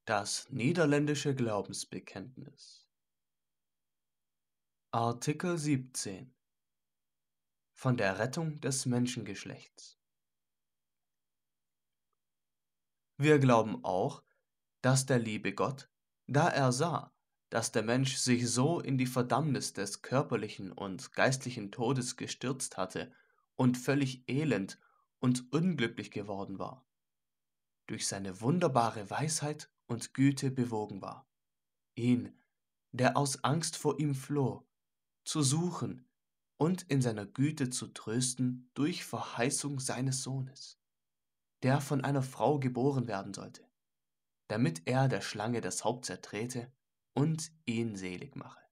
Das niederländische Glaubensbekenntnis. Artikel 17 von der Rettung des Menschengeschlechts. Wir glauben auch, dass der liebe Gott, da er sah, dass der Mensch sich so in die Verdammnis des körperlichen und geistlichen Todes gestürzt hatte und völlig elend und unglücklich geworden war, durch seine wunderbare Weisheit und Güte bewogen war, ihn, der aus Angst vor ihm floh, zu suchen und in seiner Güte zu trösten durch Verheißung seines Sohnes, der von einer Frau geboren werden sollte, damit er der Schlange das Haupt zertrete und ihn selig mache.